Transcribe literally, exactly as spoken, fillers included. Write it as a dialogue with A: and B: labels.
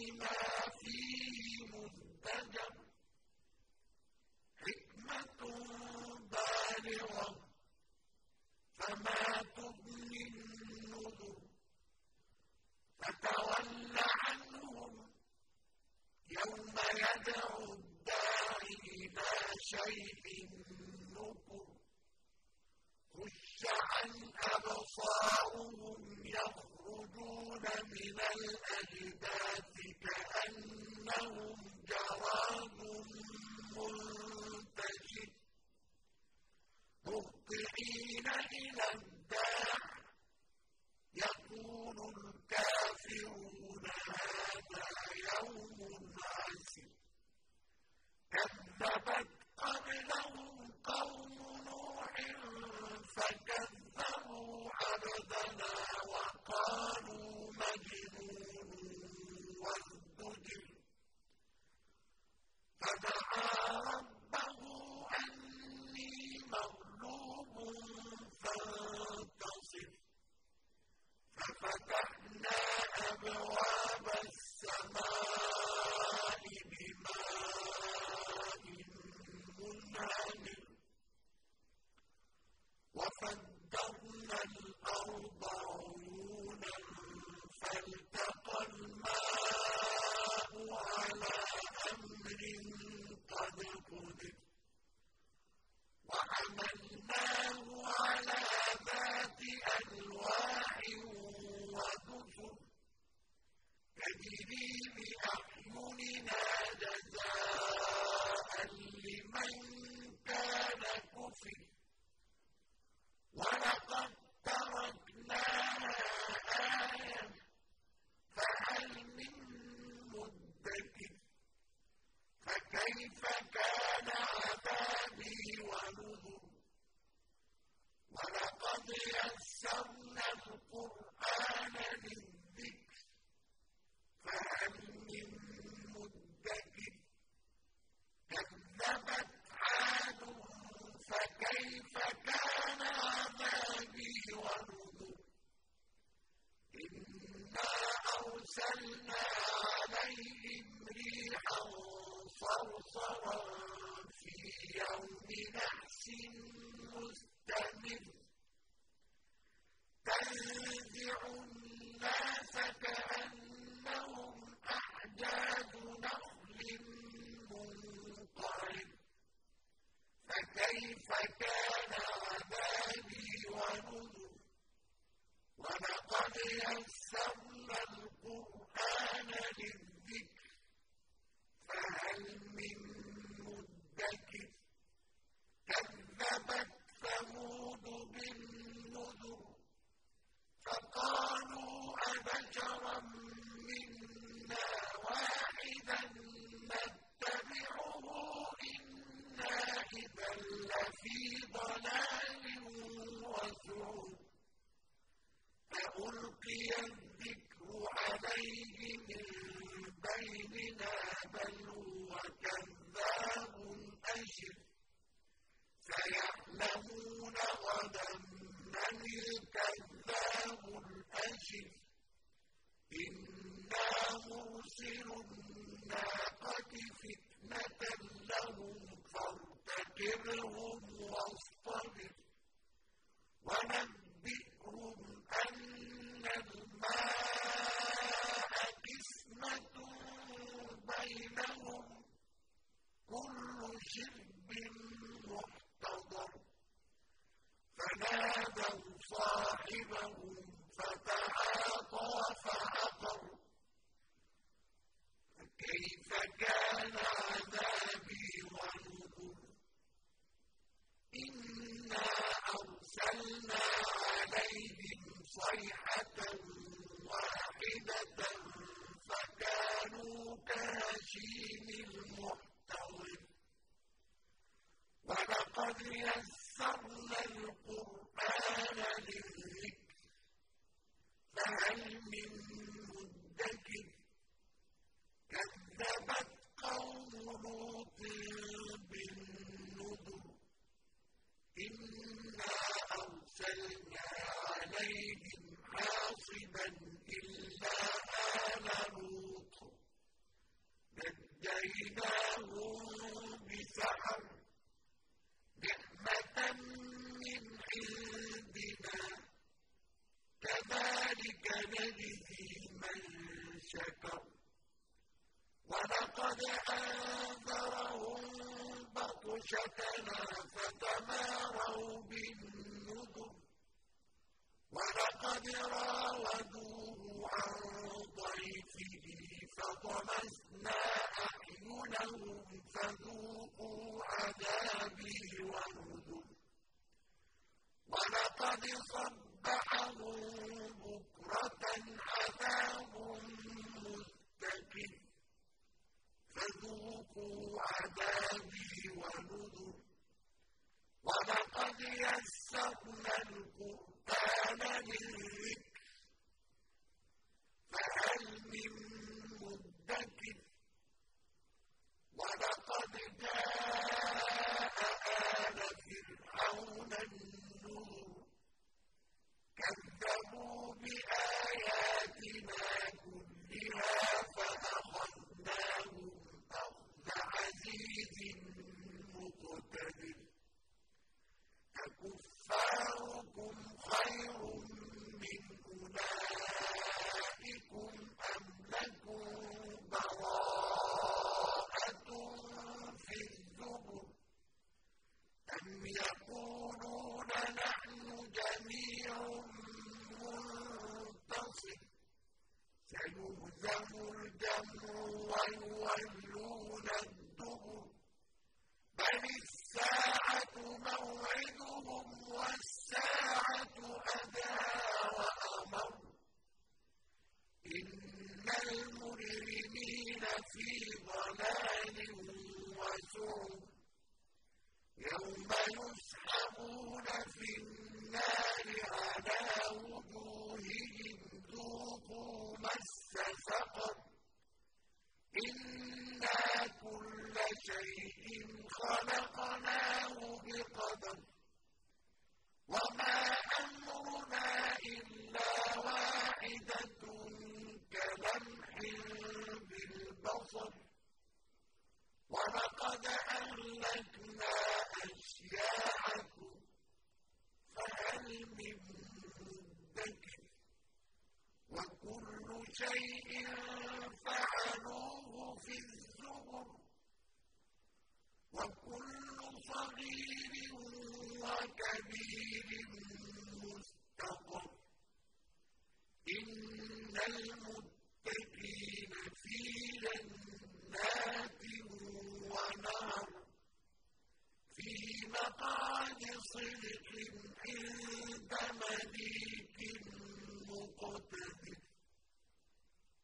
A: لِمَا فِيهِ مُزْدَجَرٌ حِكْمَةٌ بَالِغَةٌ فَمَا تُغْنِ النُّذُرُ فَتَوَلَّ عَنْهُمْ يَوْمَ يَدْعُ الدَّاعِ إِلَىٰ شَيْءٍ نُّكُرٍ خُشَّ عَنْ أَبْصَارُهُمْ يَخْرُجُونَ مِنَ الْأَجْدَاثِ كَأَنَّهُمْ جَرَادٌ مُّنتَشِرٌ مُهْطِعِينَ إِلَى الدَّاعِ يَقُولُ الْكَافِرُونَ هَٰذَا يَوْمٌ عَسِرٌ كَذَّبَتْ قَبْلَهُمْ قَوْمُ نُوحٍ فَكَذَّبُوا عَبْدَنَا وَقَالُوا مَجْنُونٌ وَازْدُجِرَ فَدَعَا رَبَّهُ أَنِّي مَغْلُوبٌ فَانتَصِرْ فَفَتَحْنَا أَبْوَابَ السَّمَاءِ بِمَاءٍ مُّنْهَمِرٍ وَفَجَّرْنَا الْأَرْضَ عُيُونًا فَالْتَقَى الْمَاءُ عَلَىٰ أَمْرٍ قَدْ قُدِرَ وَحَمَلْنَاهُ عَلَىٰ ذَاتِ أَلْوَاحٍ وَدُسُرٍ تَجْرِي بِأَعْيُنِنَا جَزَاءً لِّمَن كَانَ كُفِرَ وَلَقَدْ تَرَكْنَاهَا آيَةً فَهَلْ مِن مُّدَّكِرٍ فَكَيْفَ كَانَ عَذَابِي وَنُذُرِ وَلَقَدْ يَسَّرْنَا الْقُرْآنَ لِلذِّكْرِ فَهَلْ مِن مُّدَّكِرٍ كَذَّبَتْ عَادٌ فَكَيْفَ كَانَ عَذَابِي وَنُذُرِ إِنَّا أَرْسَلْنَا عَلَيْهِمْ رِيحًا صَرْصَرًا فِي يَوْمِ نَحْسٍ مُّسْتَمِرٍّ تَنزِعُ النَّاسَ كَأَنَّهُمْ أَعْجَازُ نَخْلٍ مُّنقَعِرٍ فَكَيْفَ كَانَ عَذَابِي وَنُذُرِ وَلَقَدْ يَسَّرْنَا الْقُرْآنَ لِلذِّكْرِ فَهَلْ مِن مُّدَّكِرٍ كَذَّبَتْ ثَمُودُ بِالنُّذُرِ فَقَالُوا أَبَشَرًا مِّنَّا وَاحِدًا نَّتَّبِعُهُ إِنَّا إِذًا لَّفِي ضَلَالٍ وَسُعُرٍ فَأُلْقِيَ الذِّكْرُ عَلَيْهِ مِن بَيْنِنَا بَلْ هُوَ كَذَّابٌ أَشِرٌ سَيَعْلَمُونَ غَدًا مَّنِ الْكَذَّابُ الْأَشِرُ إِنَّا مُرْسِلُو النَّاقَةِ فِتْنَةً لَّهُمْ فَارْتَقِبْهُمْ وَاصْطَبِرْ وَنَبِّئْهُمْ أَنَّ الْمَاءَ قِسْمَةٌ بَيْنَهُمْ كُلُّ شِرْبٍ مُّحْتَضَرٌ فَنَادَوْا صَاحِبَهُمْ فَتَعَاطَىٰ فَعَقَرَ فَكَيْفَ كَانَ عَذَابِي وَنُذُرِ إِنَّا أَرْسَلْنَا عَلَيْهِمْ صَيْحَةً وَاحِدَةً فَكَانُوا كَهَشِيمِ الْمُحْتَظِرِ وَلَقَدْ يَسَّرْنَا الْقُرْآنَ لِلذِّكْرِ فَهَلْ مِن مُّدَّكِرٍ كَذَّبَتْ قَوْمُ لُوطٍ بِالنُّذُرِ إِنَّا أَرْسَلْنَا عَلَيْهِمْ نجيناهم بسحر نعمة من عندنا كذلك نجزي من شكر ولقد أنذرهم بطشتنا فتماروا بالنذر ولقد راودوه عن ضيفه فطمسنا أعينهم فذوقوا عذابي ونذر ولقد صبحهم بكرة عذاب مستقر فذوقوا عذابي ونذر ولقد يسرنا القرآن للذكر فهل من مدكر ولقد جاء آل فرعون النذر كذبوا بآياتنا كلها فأخذناهم أخذ عزيز مقتدر أكفاركم خير من أولئكم أم لكم براءة في الزبر أم يقولون نحن جميع منتصر سيهزم الجمع ويولون الدبر بل الساعة موعدهم والساعة أدهى وأمر إن المجرمين في ضلال وسعر يوم يسحبون في النار على وجوههم ذوقوا مس سقر إنا كل شيء خلقناه بقدر وما أمرنا إلا واحدة كلمح بالبصر ولقد أهلكنا أشياعكم فهل من مدكر وكل شيء فعلوه في الزبر وكل صغير وكبير مستقر إن